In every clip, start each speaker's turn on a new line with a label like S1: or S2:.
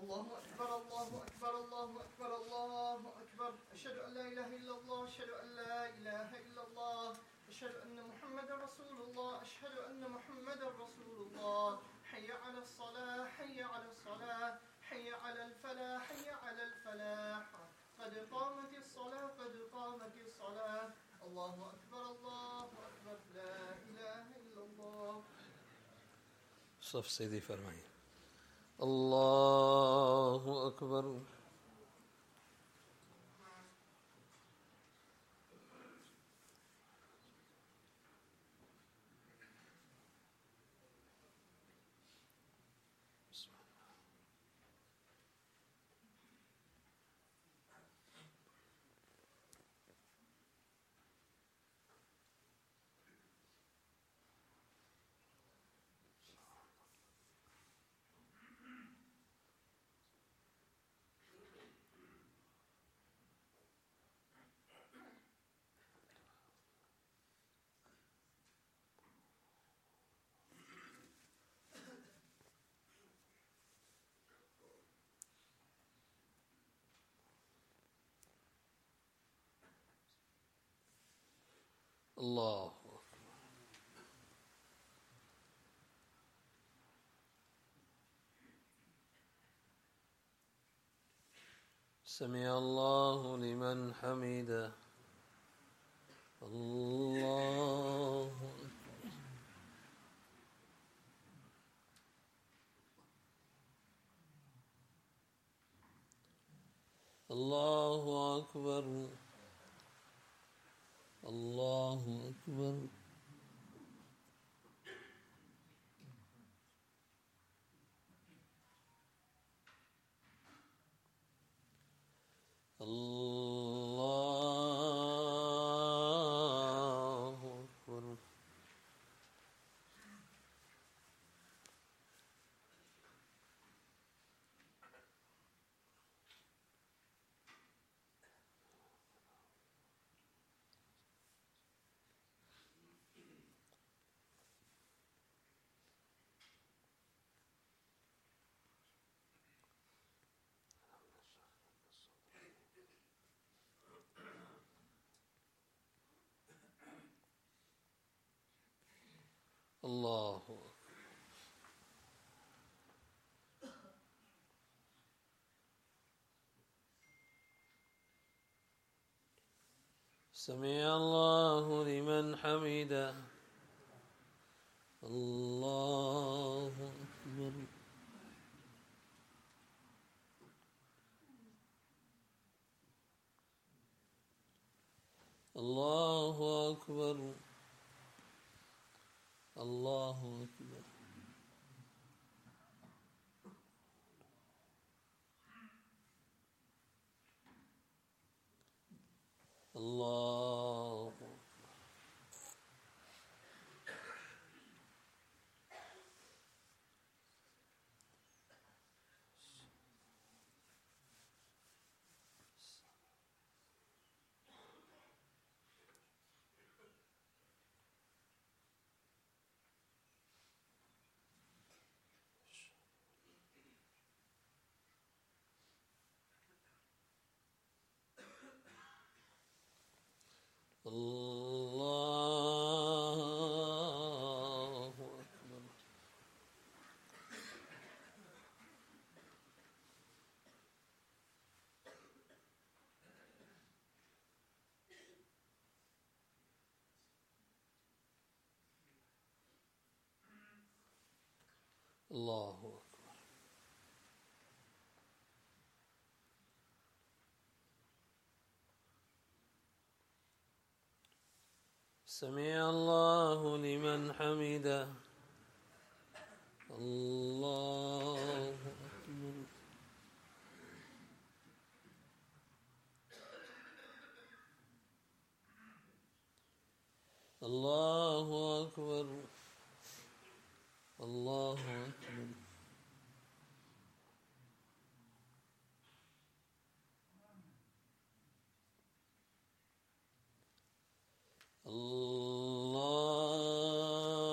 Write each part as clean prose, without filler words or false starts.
S1: الله أكبر الله أكبر الله أكبر الله أكبر أشهد أن لا إله إلا الله أشهد أن لا إله إلا الله أشهد أن محمدا رسول الله أشهد أن محمدا رسول الله حي على الصلاة حي على الصلاة حي على الفلاح حي على الفلاح قد قامت الصلاة قد قامت الصلاة الله أكبر لا إله إلا الله.
S2: صف سيدي فرمائیں. الله أكبر. الله سمع الله لمن حمده. الله الله أكبر الله أكبر. الله أكبر. الله سمع الله لمن حمده. الله أكبر. الله أكبر الله أكبر. الله الله أكبر. الله أكبر. سمع الله لمن حمده. الله أكبر. الله أكبر الله أكبر.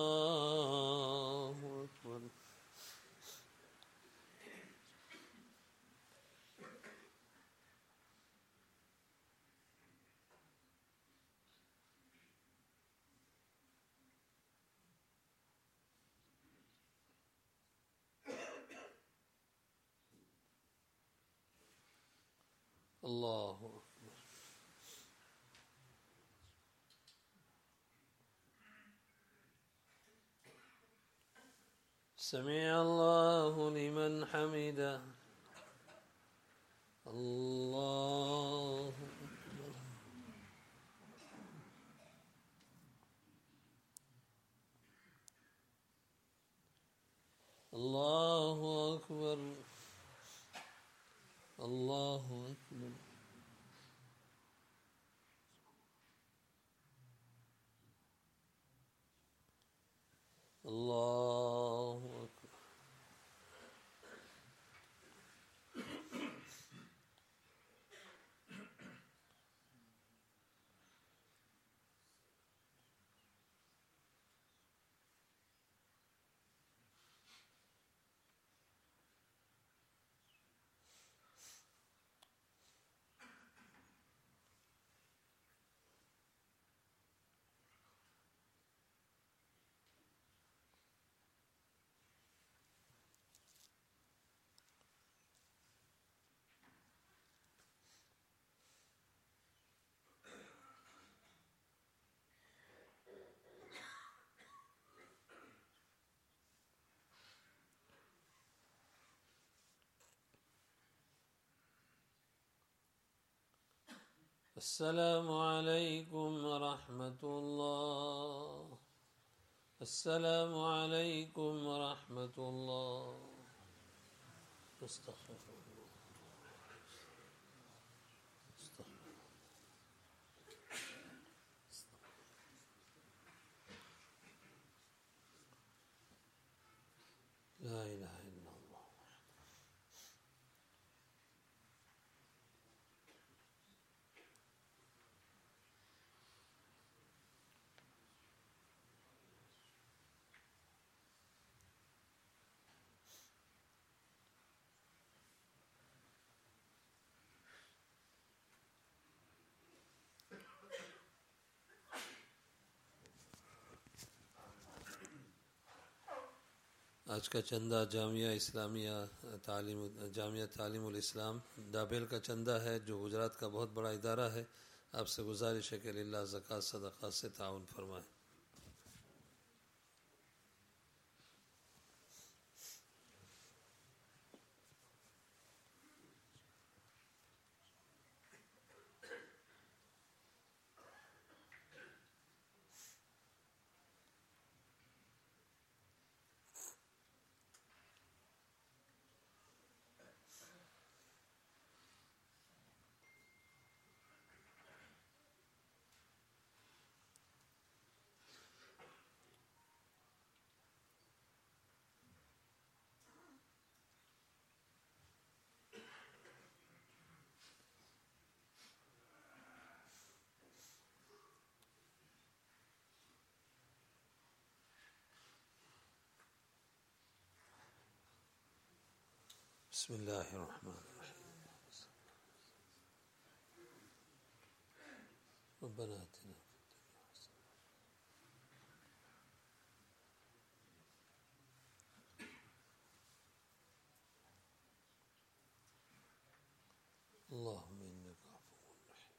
S2: الله أكبر. الله أكبر. سمع الله لمن حمده. الله أكبر. الله أكبر. الله أكبر. الله أكبر. السلام عليكم ورحمة الله. السلام عليكم ورحمة الله. استغفر الله. لا إله إلا الله. आज का चंदा जामिया इस्लामिया जामिया तालीमुल इस्लाम दाबेल का चंदा है, जो गुजरात का बहुत बड़ा इदारा है। आपसे गुजारिश है कि लिल्लाह ज़कात सदक़ा से ताउन फरमाएं। بسم الله الرحمن الرحيم. ربنا آتنا في الدنيا حسنة. اللهم إنك عفو رحيم.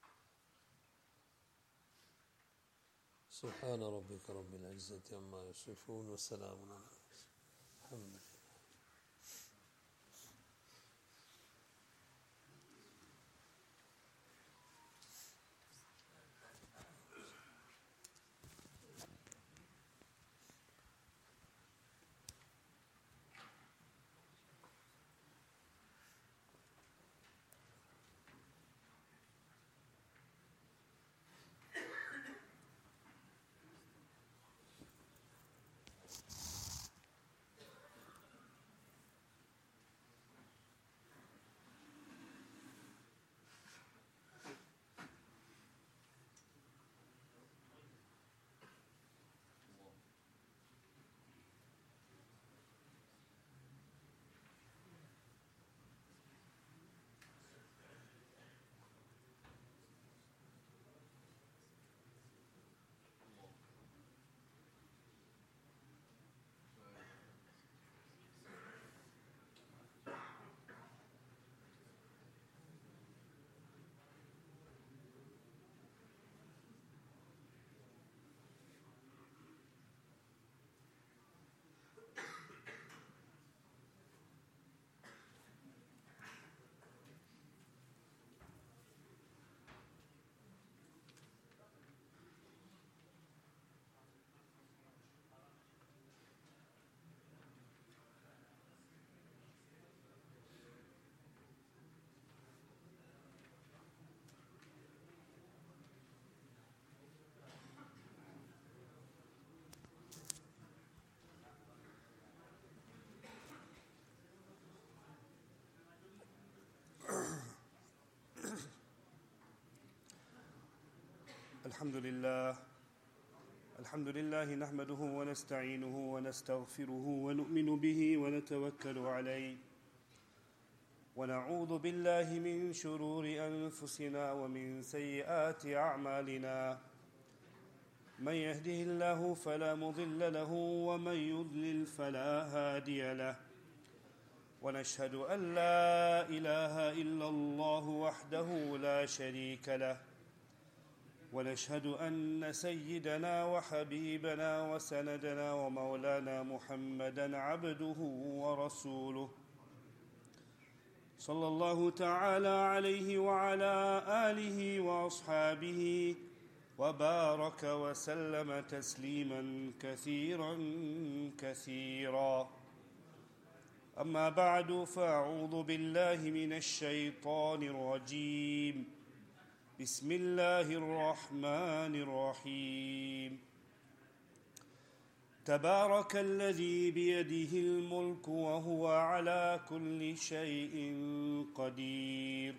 S2: سبحان ربك رب العزة عما يصفون وسلام على المرسلين. الحمد لله.
S3: الحمد لله نحمده ونستعينه ونستغفره ونؤمن به ونتوكل عليه ونعوذ بالله من شرور أنفسنا ومن سيئات أعمالنا من يهده الله فلا مضل له ومن يضلل فلا هادي له ونشهد أن لا إله إلا الله وحده لا شريك له ونشهد أن سيدنا وحبيبنا وسندنا ومولانا محمدا عبده ورسوله صلى الله تعالى عليه وعلى آله وأصحابه وبارك وسلم تسليما كثيرا كثيرا أما بعد فأعوذ بالله من الشيطان الرجيم بسم الله الرحمن الرحيم تبارك الذي بيده الملك وهو على كل شيء قدير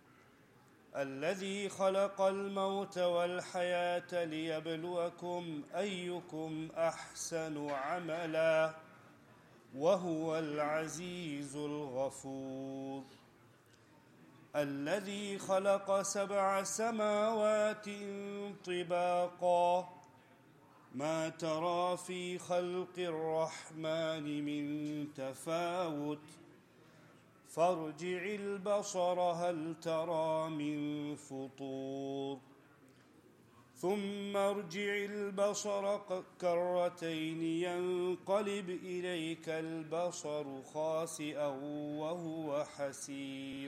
S3: الذي خلق الموت والحياة ليبلوكم أيكم أحسن عملا وهو العزيز الغفور الذي خلق 7 سماوات طباقا ما ترى في خلق الرحمن من تفاوت فارجع البصر هل ترى من فطور ثم ارجع البصر كرتين ينقلب إليك البصر خاسئا وهو حسير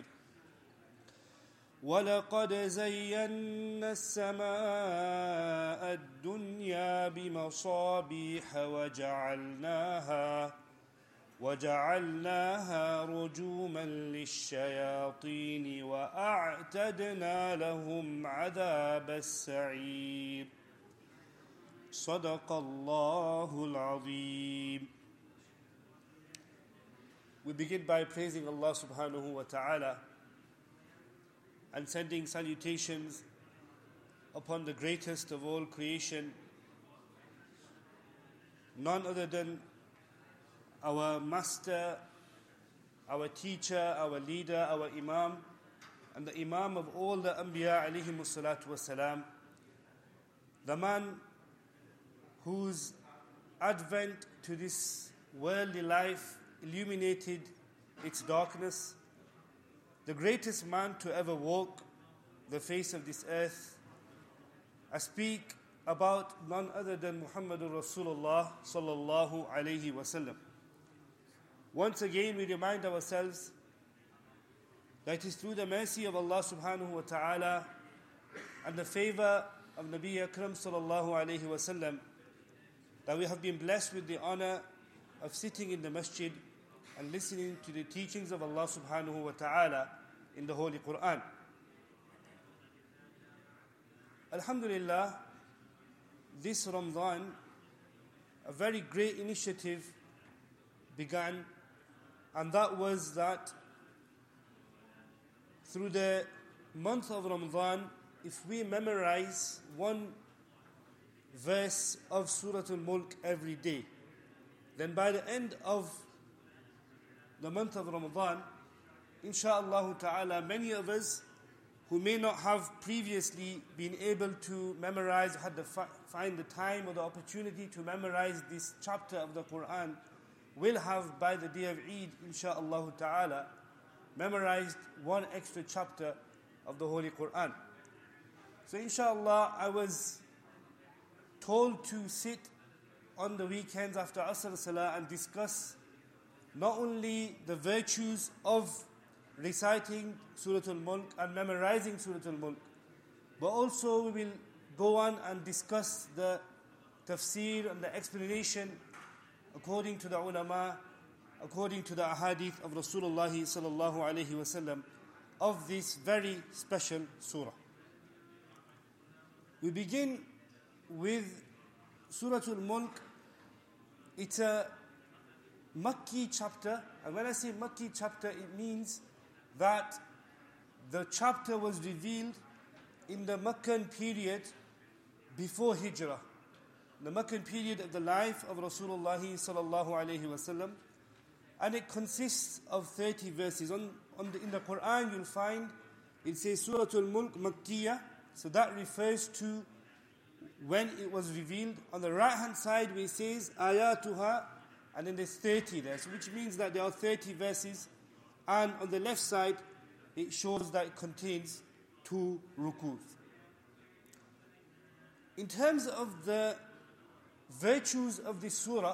S3: ولقد زينا السماء الدنيا بمصابيح وجعلناها رجوما للشياطين وأعتدنا لهم عذاب السعير صدق الله العظيم. We begin by praising Allah subhanahu wa ta'ala and sending salutations upon the greatest of all creation, none other than our master, our teacher, our leader, our imam, and the imam of all the anbiya alayhimu salatu wassalam, the man whose advent to this worldly life illuminated its darkness, the greatest man to ever walk the face of this earth. I speak about none other than Muhammadur Rasulullah sallallahu alayhi wasallam. Once again, we remind ourselves that it is through the mercy of Allah subhanahu wa ta'ala and the favor of Nabi Akram sallallahu alayhi wasallam that we have been blessed with the honor of sitting in the masjid and listening to the teachings of Allah subhanahu wa ta'ala in the Holy Quran. Alhamdulillah, this Ramadan, a very great initiative began, and that was that through the month of Ramadan, if we memorize one verse of Surah Al-Mulk every day, then by the end of the month of Ramadan, insha'Allah ta'ala, many of us who may not have previously been able to memorize, had to find the time or the opportunity to memorize this chapter of the Quran, will have by the day of Eid, insha'Allah ta'ala, memorized one extra chapter of the Holy Quran. So insha'Allah, I was told to sit on the weekends after Asr Salah and discuss not only the virtues of reciting Surah Al-Mulk and memorizing Surah Al-Mulk, but also we will go on and discuss the tafsir and the explanation according to the ulama, according to the ahadith of Rasulullah sallallahu alayhi wasallam of this very special surah. We begin with Surah Al-Mulk. It's a Makki chapter, and when I say Makki chapter, it means that the chapter was revealed in the Meccan period before Hijrah, the Meccan period of the life of Rasulullah sallallahu alayhi wasallam, and it consists of 30 verses. In the Quran you'll find it says Surah Al-Mulk Makkiyah, so that refers to when it was revealed. On the right hand side it says Ayatuha, and then there's 30 there, so which means that there are 30 verses, and on the left side it shows that it contains 2 rukus. In terms of the virtues of this surah,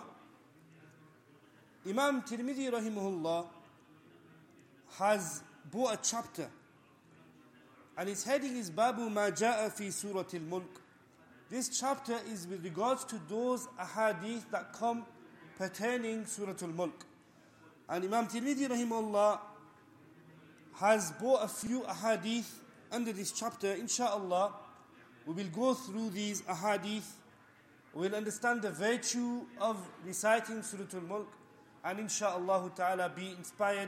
S3: Imam Tirmidhi rahimahullah has brought a chapter, and its heading is Babu ma ja'a fi Surah Al-Mulk. This chapter is with regards to those ahadith that come pertaining Surah Al-Mulk. And Imam Tirmidhi rahimahullah has brought a few ahadith under this chapter. Insha'Allah, we will go through these ahadith. We will understand the virtue of reciting Surah Al-Mulk, and insha'Allah ta'ala be inspired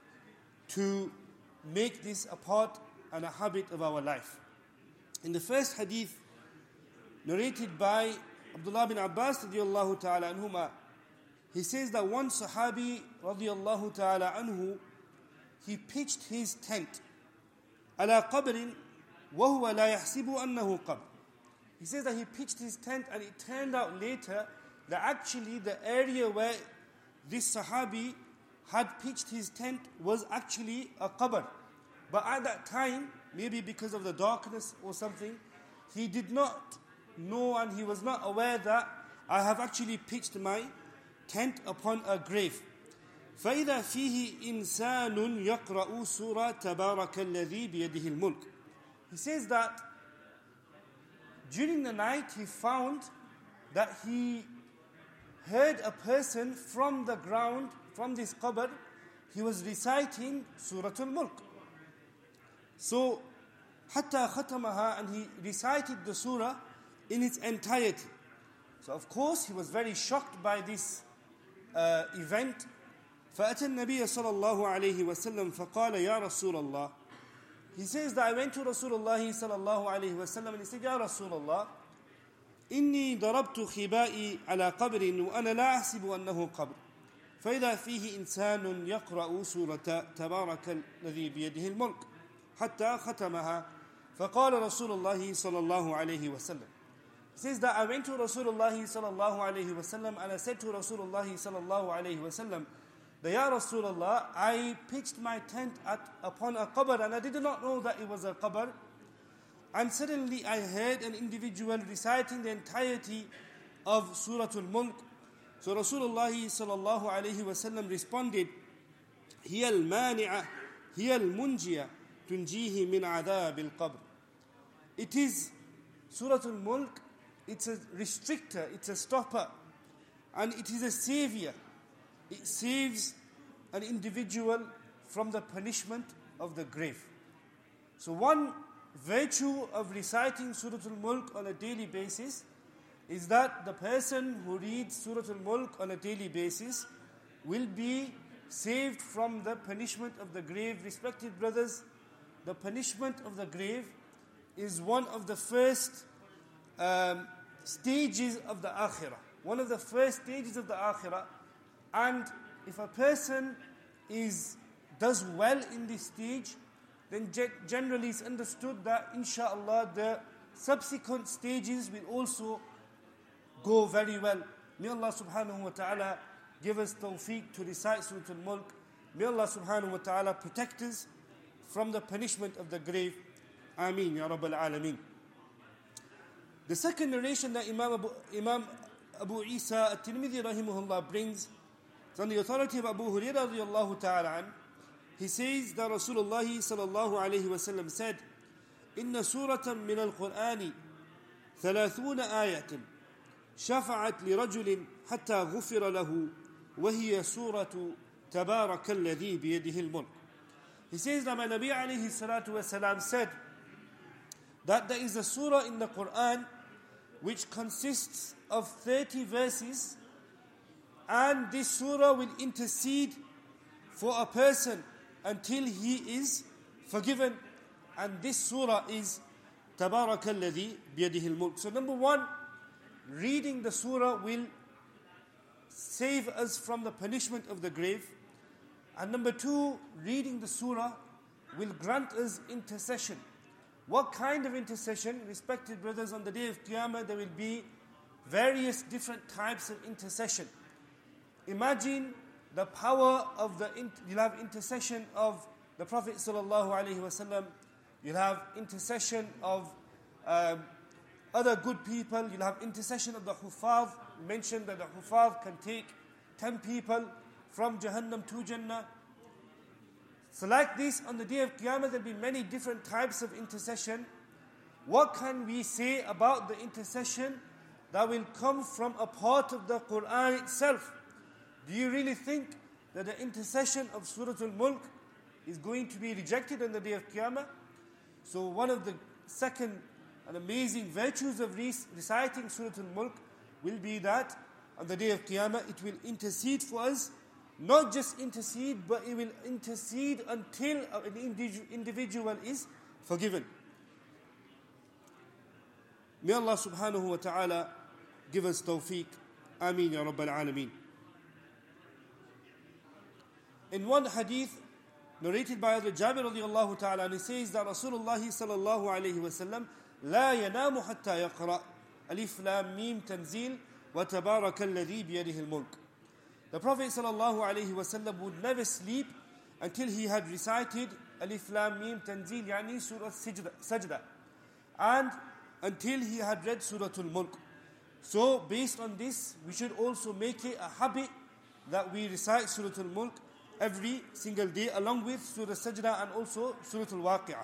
S3: to make this a part and a habit of our life. In the first hadith narrated by Abdullah bin Abbas radiyallahu ta'ala anhuma, he says that one Sahabi radiyallahu ta'ala anhu, he pitched his tent ala qabrin wa huwa la yahsibu annahu qabr. He says that he pitched his tent, and it turned out later that actually the area where this Sahabi had pitched his tent was actually a qabr. But at that time, maybe because of the darkness or something, he did not know and he was not aware that I have actually pitched my tent upon a grave. فَإِذَا فِيهِ إِنسَانٌ يَقْرَأُ سُورَةَ تَبَارَكَ الَّذِي بِيَدِهِ الْمُلْكُ. He says that during the night he found that he heard a person from the ground, from this qabr, he was reciting Surah Al-Mulk. So, حَتَّى خَتَمَهَا, and he recited the surah in its entirety. So of course he was very shocked by this event. فَأَتَى النَّبِيَّ صَلَى اللَّهُ عَلَيْهِ وَسَلَّمْ فَقَالَ يَا رَسُولَ اللَّهِ. He says that I went to Rasulullah sallallahu alayhi wa sallam, and he said, Ya Rasulullah, إِنِّي ضَرَبْتُ خِبَائِي عَلَى قَبْرٍ وَأَنَا لَا أَحْسِبُ أَنَّهُ قَبْرٍ فَإِذَا فِيهِ إِنسَانٌ يَقْرَأُ سُورَةَ تَبَارَكَ الَّذِي بِيَدِهِ الْمُلْكُ حَتَّى خَتَمَهَا فَقَالَ رَسُولُ اللَّهِ صَلَى اللَّهُ عَلَيْهِ وَسَلَّمْ. He says that I went to Rasulullah sallallahu alayhi wa sallam, and I said to Rasulullah sallallahu alayhi wa sallam, that Ya Rasulullah, I pitched my tent upon a qabr, and I did not know that it was a qabr. And suddenly I heard an individual reciting the entirety of Surah Al-Mulk. So Rasulullah sallallahu alayhi wa sallam responded, هِيَ الْمَانِعَةِ هِيَ الْمُنْجِيَةِ تُنْجِيهِ مِنْ عَذَابِ الْقَبْرِ. It is Surah Al-Mulk, it's a restrictor, it's a stopper, and it is a savior. It saves an individual from the punishment of the grave. So one virtue of reciting Surah Al-Mulk on a daily basis is that the person who reads Surah Al-Mulk on a daily basis will be saved from the punishment of the grave. Respected brothers, the punishment of the grave is one of the first stages of the akhirah. One of the first stages of the akhirah. And if a person does well in this stage, then generally it's understood that insha'Allah the subsequent stages will also go very well. May Allah subhanahu wa ta'ala give us tawfiq to recite Surah Al-Mulk. May Allah subhanahu wa ta'ala protect us from the punishment of the grave. Ameen ya Rabbal Alameen. The second narration that Imam Abu Isa at-Tirmidhi rahimahullah brings, it's on the authority of Abu Hurairah radiyallahu ta'ala an. He says that Rasulullah sallallahu alayhi wa sallam said, إِنَّ سُورَةً مِّنَ الْقُرْآنِ 30 آيَةً شَفَعَتْ لِرَجُلٍ حَتَّى غُفِرَ لَهُ وَهِيَ سُورَةُ تَبَارَكَ الَّذِي بِيَدِهِ الْمُلْكُ. He says that my Nabi alayhi salatu wasalam said that there is a surah in the Quran which consists of 30 verses, and this surah will intercede for a person until he is forgiven. And this surah is تَبَارَكَ الَّذِي بِيَدِهِ الْمُلْكُ. So number one, reading the surah will save us from the punishment of the grave. And number two, reading the surah will grant us intercession. What kind of intercession? Respected brothers, on the day of Qiyamah there will be various different types of intercession. Imagine the power of you'll have intercession of the Prophet ﷺ, you'll have intercession of other good people, you'll have intercession of the Huffaz. We mentioned that the Huffaz can take 10 people from Jahannam to Jannah. So like this, on the day of Qiyamah, there will be many different types of intercession. What can we say about the intercession that will come from a part of the Quran itself? Do you really think that the intercession of Surah Al-Mulk is going to be rejected on the day of Qiyamah? So one of the second and amazing virtues of reciting Surah Al-Mulk will be that on the day of Qiyamah it will intercede for us. Not just intercede, but it will intercede until an individual is forgiven. May Allah subhanahu wa ta'ala give us tawfiq. Ameen ya Rabbal Alameen. In one hadith narrated by Jabir radiyallahu ta'ala, and he says that Rasulullah sallallahu alayhi wa sallam لا ينام حتى يقرأ ألف لام ميم تنزيل وتبارك الذي بيده الملك. The Prophet ﷺ would never sleep until he had recited Alif Lam Mim Tanzil, yani Surah Sajda, and until he had read Surah Al-Mulk. So based on this, we should also make it a habit that we recite Surah Al-Mulk every single day, along with Surah Sajda and also Surah Al-Waqi'ah.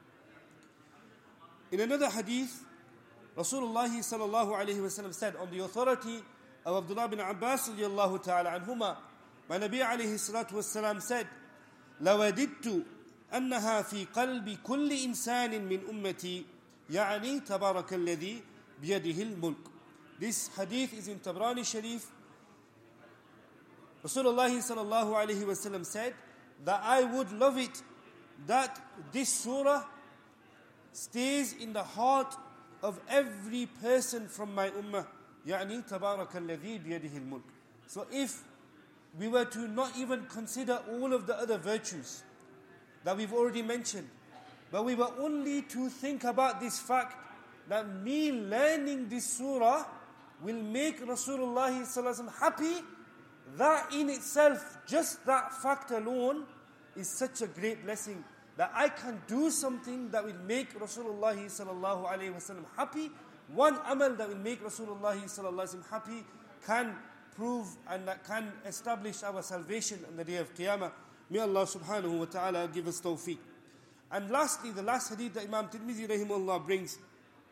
S3: In another hadith, Rasulullah ﷺ said, on the authority of Abdullah bin Abbas radiyallahu ta'ala anhuma, my Nabi alayhi salatu wassalam said, لَوَدِدْتُ أَنَّهَا فِي قَلْبِ كُلِّ إِنسَانٍ مِّنْ أُمَّتِي يَعْنِي تَبَارَكَ الَّذِي بِيَدِهِ الْمُلْكُ. This hadith is in Tabrani Sharif. Rasulullah sallallahu alayhi wasallam said that I would love it that this surah stays in the heart of every person from my ummah. يعني تبارك الذي بيده الملك. So if we were to not even consider all of the other virtues that we've already mentioned, but we were only to think about this fact that me learning this surah will make Rasulullah ﷺ happy, that in itself, just that fact alone is such a great blessing, that I can do something that will make Rasulullah ﷺ happy. One amal that will make Rasulullah ﷺ happy can prove and that can establish our salvation on the day of Qiyamah. May Allah subhanahu wa ta'ala give us tawfiq. And lastly, the last hadith that Imam Tirmidhi rahimahullah brings.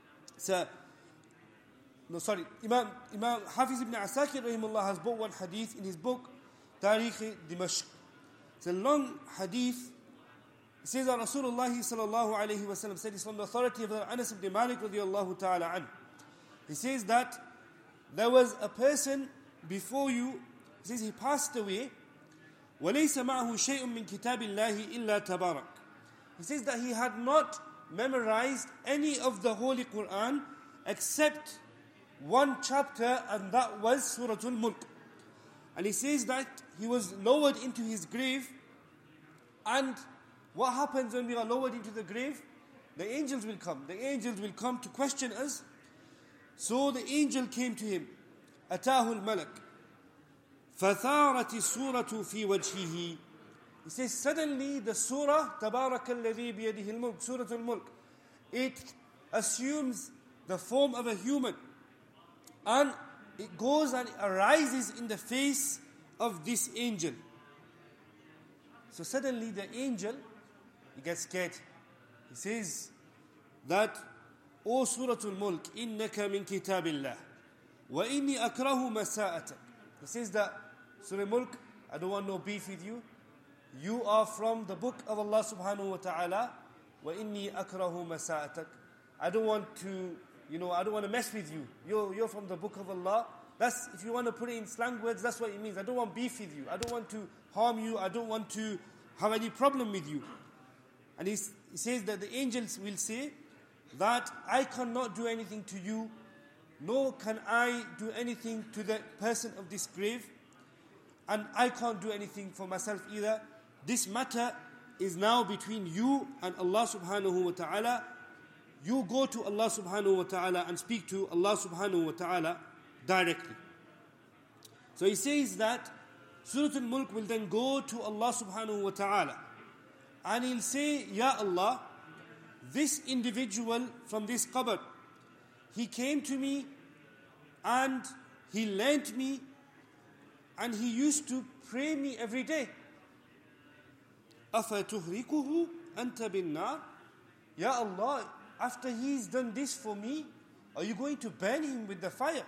S3: Imam Hafiz ibn Asakir rahimahullah has brought one hadith in his book, Tarikh Dimashq. It's a long hadith. It says that Rasulullah sallallahu alayhi wa sallam said, it's from the authority of Anas ibn Malik radiyallahu ta'ala anhu. He says that there was a person before you, he says he passed away, وَلَيْسَ مَعَهُ شَيْءٌ مِّن كِتَابِ اللَّهِ إِلَّا تَبَارَكَ. He says that he had not memorized any of the Holy Quran except one chapter, and that was Surah Al-Mulk. And he says that he was lowered into his grave, and what happens when we are lowered into the grave? The angels will come. The angels will come to question us. So the angel came to him. أتاه الملك فثارت السورة في وجهه. He says suddenly the surah تبارك الذي بيده الملك, Surah Al-Mulk, it assumes the form of a human, and it goes and arises in the face of this angel. So suddenly the angel, he gets scared. He says that, O Surah Al-Mulk, innaka min kitabillah, wa inni akrahu masa'atak. He says that, Surah Al-Mulk, I don't want no beef with you. You are from the book of Allah subhanahu wa ta'ala, wa inni akrahu masa'atak. I don't want to, I don't want to mess with you. You're from the book of Allah. That's, if you want to put it in slang words, that's what it means. I don't want beef with you. I don't want to harm you. I don't want to have any problem with you. And he says that the angels will say that I cannot do anything to you, nor can I do anything to the person of this grave, and I can't do anything for myself either. This matter is now between you and Allah subhanahu wa ta'ala. You go to Allah subhanahu wa ta'ala and speak to Allah subhanahu wa ta'ala directly. So he says that Surah Al-Mulk will then go to Allah subhanahu wa ta'ala and he'll say, Ya Allah, this individual from this qabr, he came to me and he lent me and he used to pray me every day. أَفَتُهْرِكُهُ أَنْتَ بِالنَّارِ. Ya Allah, after he's done this for me, are you going to burn him with the fire?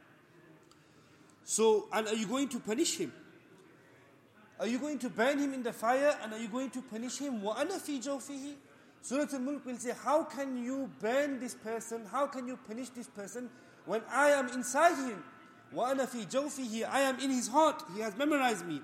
S3: So, and are you going to punish him? Are you going to burn him in the fire and are you going to punish him? وَأَنَا فِي جَوْفِهِ. Surah Al-Mulk will say, how can you burn this person? How can you punish this person when I am inside him? وَأَنَا فِي جَوْفِهِ. I am in his heart. He has memorized me.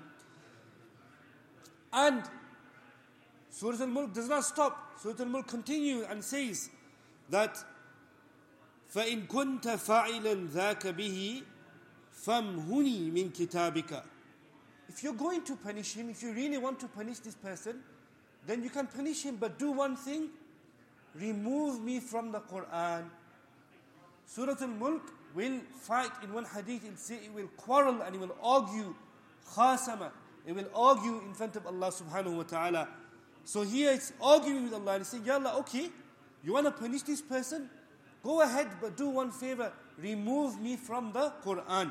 S3: And Surah Al-Mulk does not stop. Surah Al-Mulk continues and says that فَإِن كُنْتَ فَاعِلًا ذَاكَ بِهِ فَامْهُنِي مِنْ كِتَابِكَ. If you're going to punish him, if you really want to punish this person, then you can punish him, but do one thing: remove me from the Quran. Surah Al-Mulk will fight in one hadith, it will quarrel and it will argue, khasama, it will argue in front of Allah subhanahu wa ta'ala. So here it's arguing with Allah and saying, Ya Allah, okay, you want to punish this person? Go ahead, but do one favor, remove me from the Quran.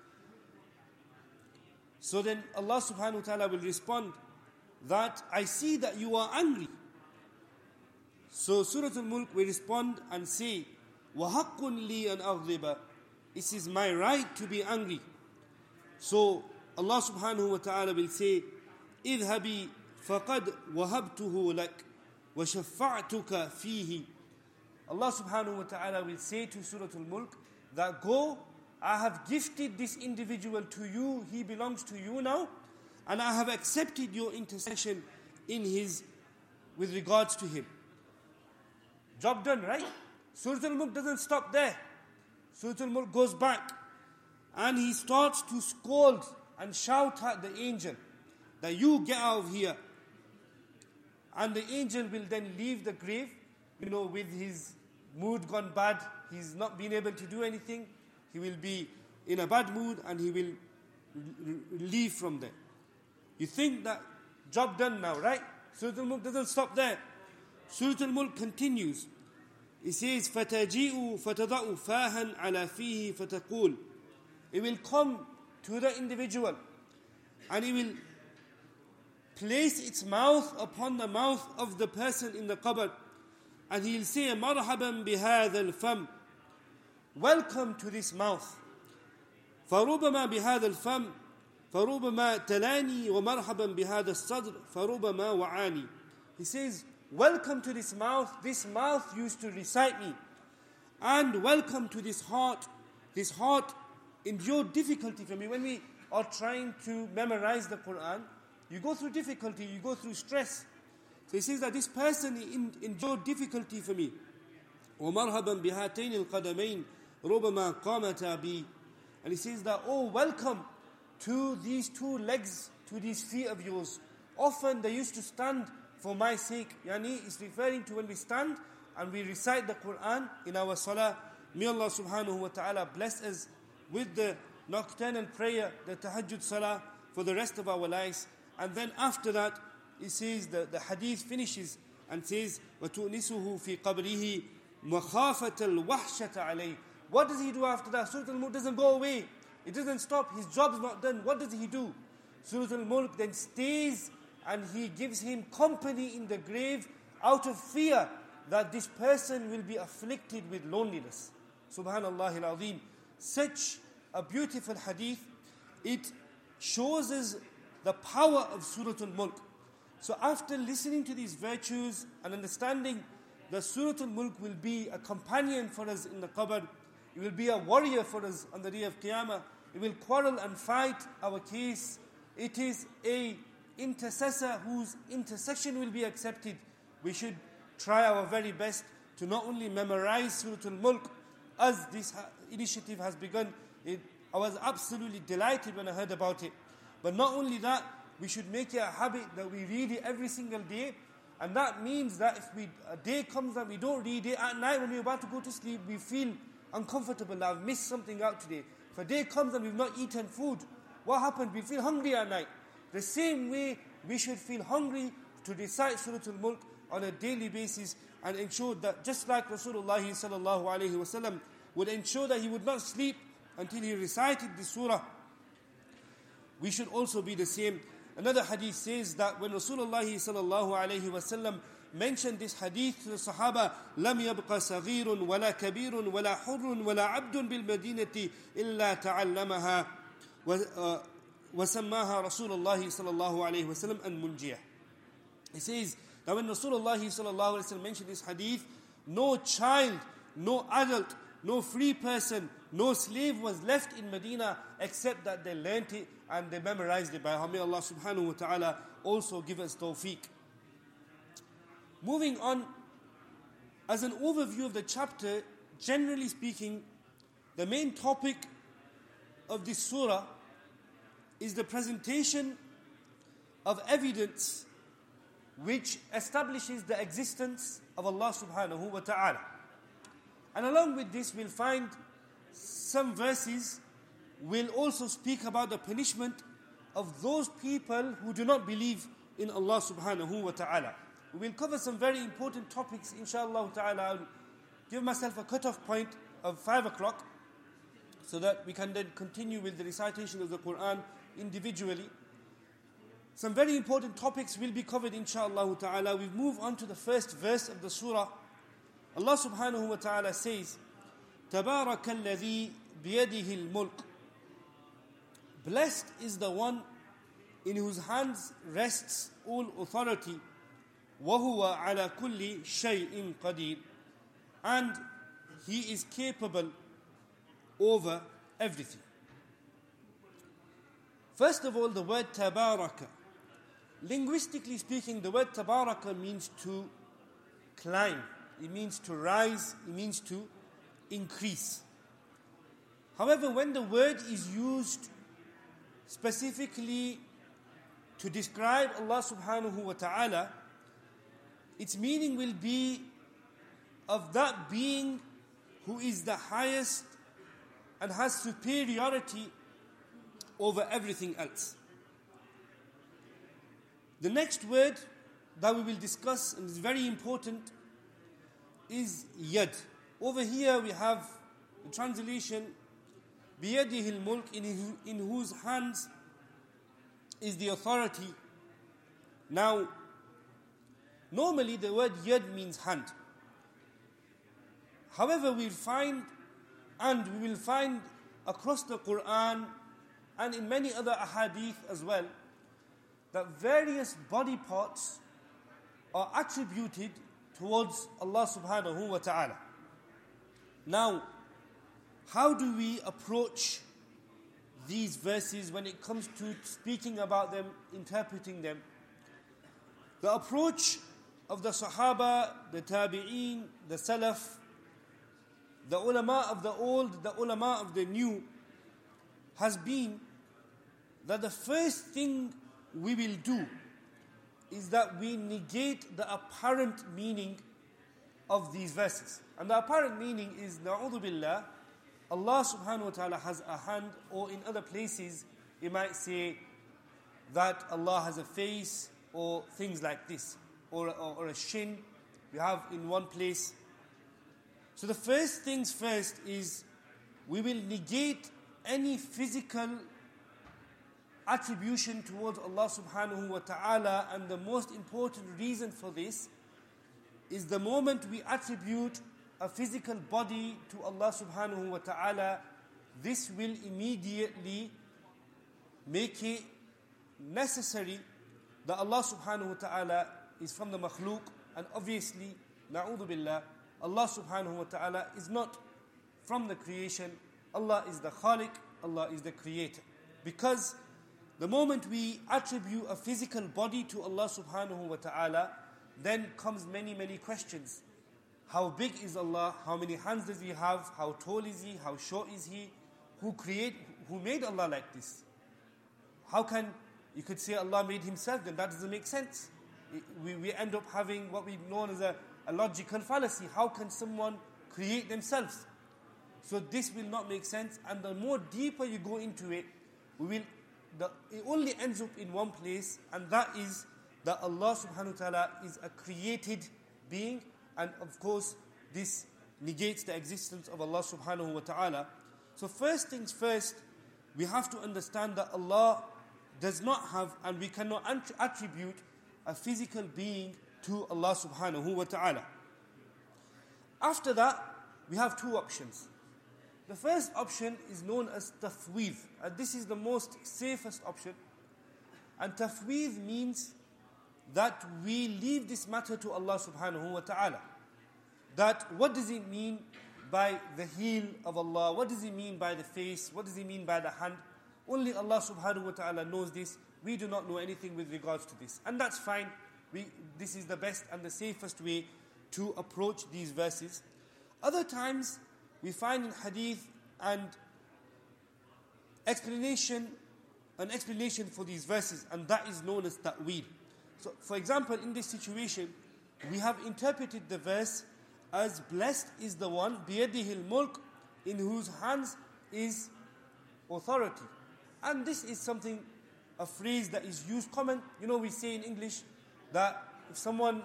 S3: So then Allah subhanahu wa ta'ala will respond that I see that you are angry. So Surah Al-Mulk will respond and say, وَحَقٌّ لِي أَنْ أَغْضِبَ. It is my right to be angry. So Allah subhanahu wa ta'ala will say, اذهبي فقد وهبته لك وشفعتك فيه. Allah subhanahu wa ta'ala will say to Surah Al-Mulk that go, I have gifted this individual to you, he belongs to you now, and I have accepted your intercession with regards to him. Job done, right? Surah Al-Mulk doesn't stop there. Surah Al-Mulk goes back and he starts to scold and shout at the angel that you get out of here. And the angel will then leave the grave, with his mood gone bad. He's not been able to do anything. He will be in a bad mood and he will leave from there. You think that job done now, right? Surah Al-Mulk doesn't stop there. Surah Al-Mulk continues. It says, فَتَجِئُ فَتَضَعُ فَاهًا عَلَى فِيهِ فَتَقُولُ. It will come to the individual and it will place its mouth upon the mouth of the person in the qabr, and he'll say, مَرْحَبًا بِهَذَا الْفَمْ. Welcome to this mouth. فَرُبَمَا بِهَذَا الْفَمْ فَرُبَمَا تَلَانِي وَمَرْحَبًا بِهَذَا الصَّدْرِ فَرُبَمَا وَعَانِي. He says, welcome to this mouth. This mouth used to recite me. And welcome to this heart. This heart endured difficulty for me. When we are trying to memorize the Quran, you go through difficulty, you go through stress. So he says that this person endured difficulty for me. وَمَرْحَبًا بِهَاتَيْنِ الْقَدَمَيْنِ رُبَمَا قَامَتَا بِي. And he says that, oh, welcome to these two legs, to these feet of yours. Often they used to stand for my sake. Yani is referring to when we stand and we recite the Quran in our salah. May Allah subhanahu wa ta'ala bless us with the nocturnal prayer, the tahajjud salah for the rest of our lives. And then after that, it says, the hadith finishes and says, وَتُؤْنِسُهُ فِي قَبْرِهِ مَخَافَةَ الْوَحْشَةَ عَلَيْهِ. What does he do after that? Surah Al-Mulk doesn't go away. It doesn't stop. His job's not done. What does he do? Surah Al-Mulk then stays and he gives him company in the grave out of fear that this person will be afflicted with loneliness. Subhanallah al-Azim. Such a beautiful hadith. It shows us the power of Surah Al-Mulk. So after listening to these virtues and understanding that Surah Al-Mulk will be a companion for us in the qabr, it will be a warrior for us on the day of Qiyamah, it will quarrel and fight our case, it is a intercessor whose intercession will be accepted. We should try our very best to not only memorize Surah Al-Mulk as this initiative has begun. I was absolutely delighted when I heard about it. But not only that, we should make it a habit that we read it every single day. And that means that if a day comes that we don't read it, at night when we're about to go to sleep, we feel uncomfortable that I've missed something out today. If a day comes and we've not eaten food, what happens? We feel hungry at night. The same way we should feel hungry to recite Surah Al-Mulk on a daily basis and ensure that just like Rasulullah sallallahu alayhi wasallam would ensure that he would not sleep until he recited this surah, we should also be the same. Another hadith says that when Rasulullah sallallahu alayhi wasallam mentioned this hadith to the Sahaba, لم يبق صغير ولا كبير ولا حر ولا عبد بالمدينة إلا تعلمها وسماها رسول الله صلى الله عليه وسلم المنجية. He says that when Rasulullah sallallahu alayhi wasallam mentioned this hadith, no child, no adult, no free person, no slave was left in Medina except that they learnt it and they memorized it. By may Allah subhanahu wa ta'ala also give us tawfiq. Moving on, as an overview of the chapter, generally speaking, the main topic of this surah is the presentation of evidence which establishes the existence of Allah subhanahu wa ta'ala. And along with this, we'll find some verses will also speak about the punishment of those people who do not believe in Allah subhanahu wa ta'ala. We will cover some very important topics, inshallah ta'ala. I'll give myself a cut-off point of 5 o'clock so that we can then continue with the recitation of the Quran individually. Some very important topics will be covered, inshallah ta'ala. We move on to the first verse of the surah. Allah subhanahu wa ta'ala says, تَبَارَكَ الَّذِي بِيَدِهِ الْمُلْكِ. Blessed is the one in whose hands rests all authority. وَهُوَ عَلَى كُلِّ شَيْءٍ قَدِيرٍ. And he is capable over everything. First of all, the word tabaraka. Linguistically speaking, the word tabaraka means to climb. It means to rise. It means to increase. However, when the word is used specifically to describe Allah subhanahu wa ta'ala, its meaning will be of that being who is the highest and has superiority over everything else. The next word that we will discuss, and is very important, is yad. Over here we have the translation بِيَدِهِ الْمُلْكِ, in whose hands is the authority. Now, normally the word yad means hand. However, we will find across the Quran and in many other ahadith as well, that various body parts are attributed towards Allah subhanahu wa ta'ala. Now, how do we approach these verses when it comes to speaking about them, interpreting them? The approach of the Sahaba, the Tabi'een, the Salaf, the ulama of the old, the ulama of the new, has been that the first thing we will do is that we negate the apparent meaning of these verses. And the apparent meaning is, na'udhu billah, Allah subhanahu wa ta'ala has a hand, or in other places, you might say that Allah has a face, or things like this, or a shin, we have in one place. So the first things first is, we will negate any physical attribution towards Allah subhanahu wa ta'ala, and the most important reason for this is the moment we attribute a physical body to Allah subhanahu wa ta'ala, this will immediately make it necessary that Allah subhanahu wa ta'ala is from the makhluk, and obviously, na'udhu billah, Allah subhanahu wa ta'ala is not from the creation. Allah is the Khaliq, Allah is the creator. Because the moment we attribute a physical body to Allah subhanahu wa ta'ala, then comes many questions. how big is Allah, how many hands does He have, how tall is He, how short is He, who made Allah like this? How can, you could say Allah made Himself, then that doesn't make sense. We end up having what we know as a logical fallacy. How can someone create themselves? So this will not make sense, and the more deeper you go into it, it only ends up in one place, and that is that Allah subhanahu wa ta'ala is a created being, and of course this negates the existence of Allah subhanahu wa ta'ala. So first things first, we have to understand that Allah does not have, and we cannot attribute a physical being to Allah subhanahu wa ta'ala. After that, we have two options. The first option is known as tafweed, and this is the most safest option. And tafweed means that we leave this matter to Allah subhanahu wa ta'ala. That what does it mean by the heel of Allah? What does it mean by the face? What does it mean by the hand? Only Allah subhanahu wa ta'ala knows this. We do not know anything with regards to this. And that's fine. This is the best and the safest way to approach these verses. Other times, we find in hadith an explanation for these verses, and that is known as ta'wil. So, for example, in this situation, we have interpreted the verse as blessed is the one, biyadihil mulk, in whose hands is authority. And this is a phrase that is used common. You know, we say in English that if someone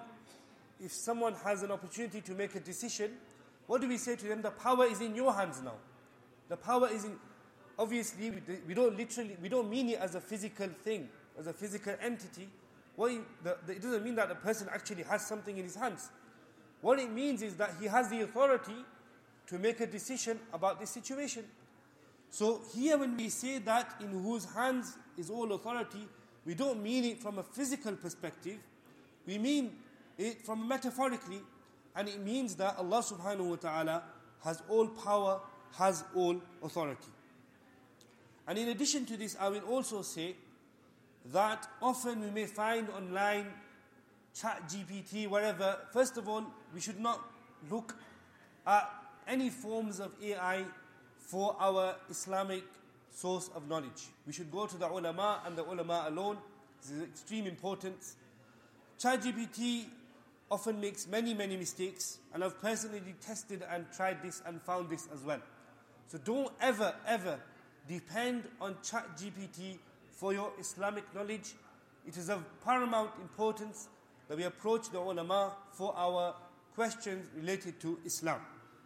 S3: has an opportunity to make a decision, what do we say to them? The power is in your hands now. The power is in, obviously, we don't mean it as a physical thing, as a physical entity. It doesn't mean that the person actually has something in his hands. What it means is that he has the authority to make a decision about this situation. So here when we say that in whose hands is all authority, we don't mean it from a physical perspective. We mean it from metaphorically, and it means that Allah subhanahu wa ta'ala has all power, has all authority. And in addition to this, I will also say that often we may find online, ChatGPT, whatever. First of all, we should not look at any forms of AI for our Islamic source of knowledge. We should go to the ulama and the ulama alone. This is extreme importance. ChatGPT often makes many mistakes, and I've personally tested and tried this and found this as well. So don't ever depend on ChatGPT for your Islamic knowledge. It is of paramount importance that we approach the ulama for our questions related to Islam.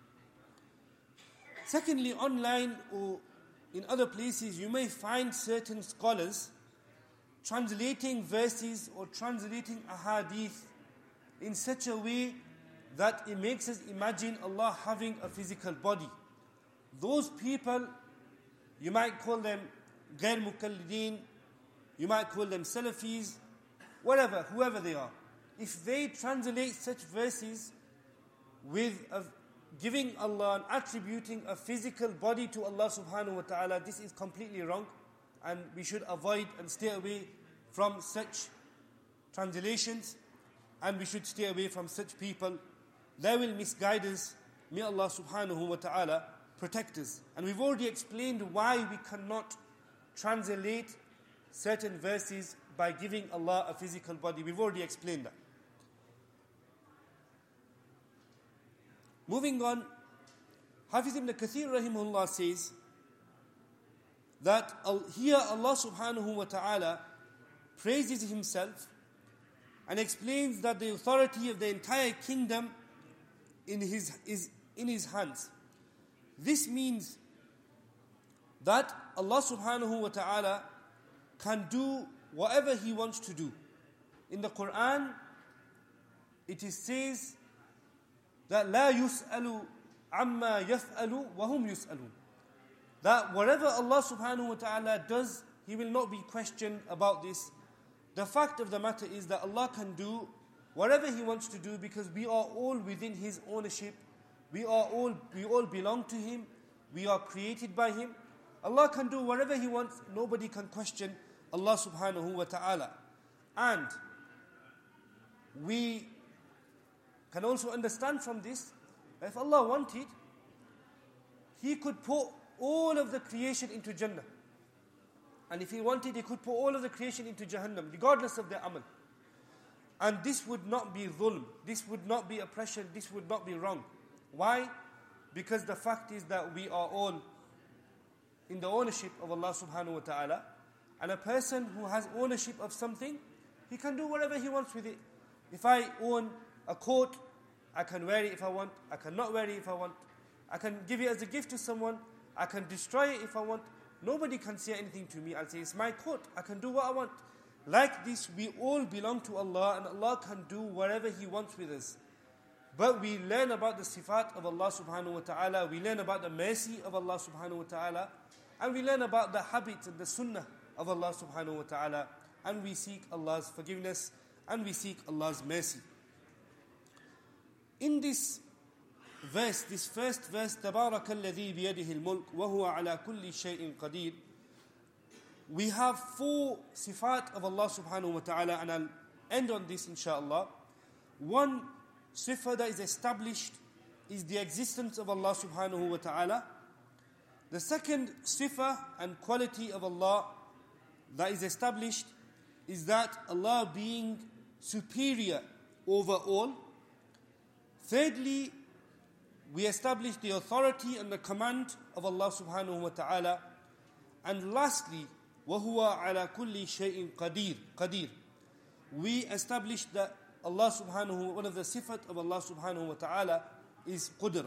S3: Secondly, online or in other places, you may find certain scholars translating verses or translating ahadith in such a way that it makes us imagine Allah having a physical body. Those people, you might call them ghair mukallideen, you might call them Salafis, whoever they are. If they translate such verses with giving Allah and attributing a physical body to Allah subhanahu wa ta'ala, this is completely wrong, and we should avoid and stay away from such translations, and we should stay away from such people. They will misguide us. May Allah subhanahu wa ta'ala protect us. And we've already explained why we cannot translate certain verses by giving Allah a physical body. We've already explained that. Moving on, Hafiz ibn Kathir rahimahullah says that here Allah subhanahu wa ta'ala praises Himself and explains that the authority of the entire kingdom is in His hands. This means that Allah subhanahu wa ta'ala can do whatever He wants to do. In the Quran, it says that لا يسأل عما يفعل وهم يسألون. That whatever Allah subhanahu wa ta'ala does, He will not be questioned about this. The fact of the matter is that Allah can do whatever He wants to do because we are all within His ownership. We all belong to Him. We are created by Him. Allah can do whatever He wants. Nobody can question Allah subhanahu wa ta'ala. And we can also understand from this that if Allah wanted, He could put all of the creation into Jannah. And if He wanted, He could put all of the creation into Jahannam, regardless of their amal. And this would not be dhulm, this would not be oppression, this would not be wrong. Why? Because the fact is that we are all in the ownership of Allah subhanahu wa ta'ala. And a person who has ownership of something, he can do whatever he wants with it. If I own a coat, I can wear it if I want, I cannot wear it if I want. I can give it as a gift to someone, I can destroy it if I want. Nobody can say anything to me. I'll say, it's my coat, I can do what I want. Like this, we all belong to Allah, and Allah can do whatever He wants with us. But we learn about the sifat of Allah subhanahu wa ta'ala, we learn about the mercy of Allah subhanahu wa ta'ala, and we learn about the habits and the sunnah of Allah subhanahu wa ta'ala, and we seek Allah's forgiveness, and we seek Allah's mercy. In this verse, this first verse, تَبَارَكَ الَّذِي بِيَدِهِ الْمُلْكُ وَهُوَ عَلَى كُلِّ شَيْءٍ قَدِيرٌ, we have 4 sifat of Allah subhanahu wa ta'ala, and I'll end on this inshaAllah. One sifat that is established is the existence of Allah subhanahu wa ta'ala. The second sifat and quality of Allah that is established is that Allah being superior over all. Thirdly, we establish the authority and the command of Allah subhanahu wa ta'ala. And lastly, وَهُوَ عَلَى كُلِّ شَيْءٍ قَدِيرٌ. We establish that Allah subhanahu, one of the sifat of Allah subhanahu wa ta'ala is qudra.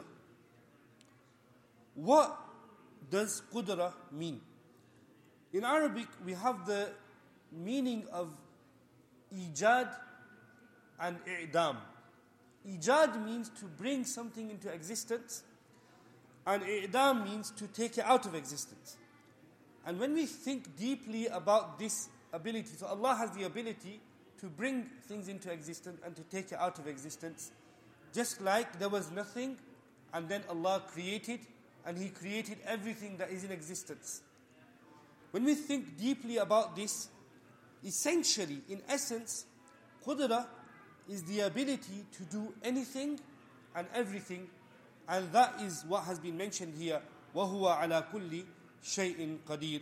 S3: What does qudra mean? In Arabic, we have the meaning of ijad and i'dam. Ijad means to bring something into existence, and i'dam means to take it out of existence. And when we think deeply about this ability, so Allah has the ability to bring things into existence and to take it out of existence. Just like there was nothing, and then Allah created, and He created everything that is in existence. When we think deeply about this, essentially, in essence, qudra is the ability to do anything and everything, and that is what has been mentioned here. وَهُوَ عَلَى كُلِّ شَيْءٍ قَدِيرٌ.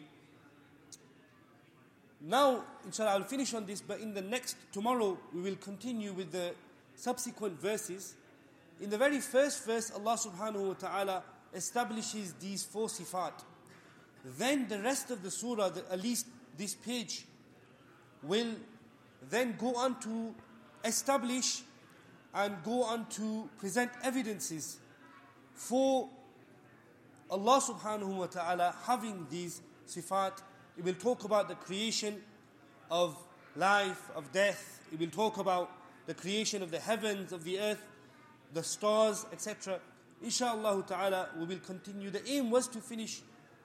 S3: Now, inshallah, I'll finish on this, but in the tomorrow, we will continue with the subsequent verses. In the very first verse, Allah subhanahu wa ta'ala establishes these 4 sifat. Then the rest of the surah, at least this page, will then go on to establish and go on to present evidences for Allah subhanahu wa ta'ala having these sifat. It will talk about the creation of life, of death. It will talk about the creation of the heavens, of the earth, the stars, etc. Insha'Allah ta'ala, we will continue. The aim was to finish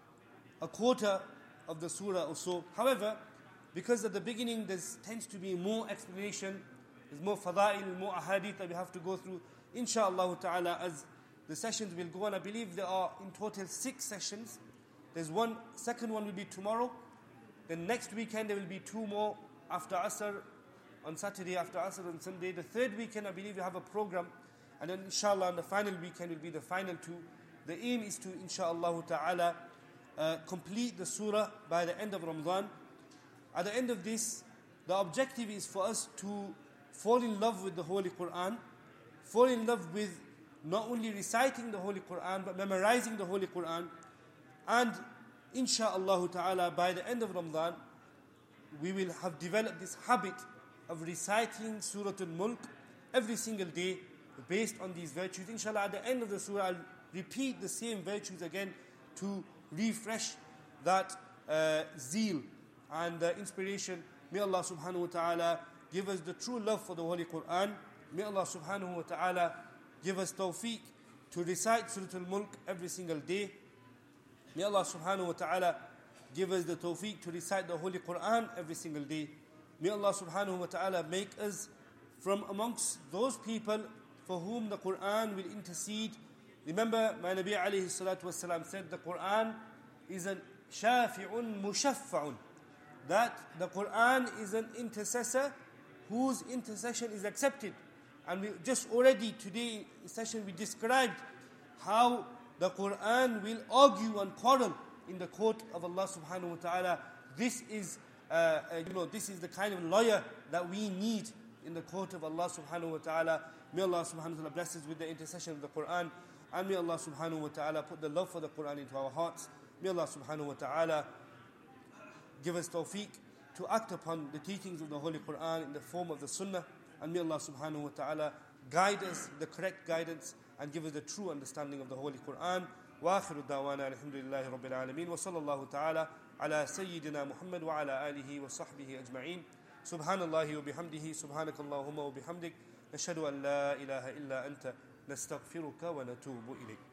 S3: a quarter of the surah or so. However, because at the beginning there tends to be more explanation, there's more fada'il, more ahadith that we have to go through. Insha'Allah ta'ala, as the sessions will go on, I believe there are in total 6 sessions. There's one, second one will be tomorrow. Then next weekend there will be 2 more after Asr, on Saturday, after Asr on Sunday. The third weekend I believe we have a program. And then inshallah on the final weekend will be the final 2. The aim is to inshallah ta'ala complete the surah by the end of Ramadan. At the end of this, the objective is for us to fall in love with the Holy Quran, fall in love with not only reciting the Holy Quran, but memorizing the Holy Quran. And insha'Allah ta'ala, by the end of Ramadan, we will have developed this habit of reciting Surah Al-Mulk every single day based on these virtues. Inshallah, at the end of the surah, I'll repeat the same virtues again to refresh that zeal and inspiration. May Allah subhanahu wa ta'ala give us the true love for the Holy Quran. May Allah subhanahu wa ta'ala give us tawfiq to recite Surah Al-Mulk every single day. May Allah subhanahu wa ta'ala give us the tawfiq to recite the Holy Quran every single day. May Allah subhanahu wa ta'ala make us from amongst those people for whom the Quran will intercede. Remember, my Nabi alayhi salatu wasalam said the Quran is an shafi'un mushaffa'un. That the Quran is an intercessor whose intercession is accepted. And we just already today session we described how the Quran will argue and quarrel in the court of Allah subhanahu wa ta'ala. This is this is the kind of lawyer that we need in the court of Allah subhanahu wa ta'ala. May Allah subhanahu wa ta'ala bless us with the intercession of the Quran, and may Allah subhanahu wa ta'ala put the love for the Quran into our hearts. May Allah subhanahu wa ta'ala give us tawfiq to act upon the teachings of the Holy Quran in the form of the Sunnah, and may Allah subhanahu wa ta'ala guide us the correct guidance and give us the true understanding of the Holy Quran. وآخر دعوانا الحمد لله رب العالمين وصلى الله تعالى على سيدنا محمد وعلى آله وصحبه أجمعين. سبحان الله وبحمده سبحانك اللهم وبحمدك نشهد أن لا إله إلا أنت نستغفرك ونتوب إليك.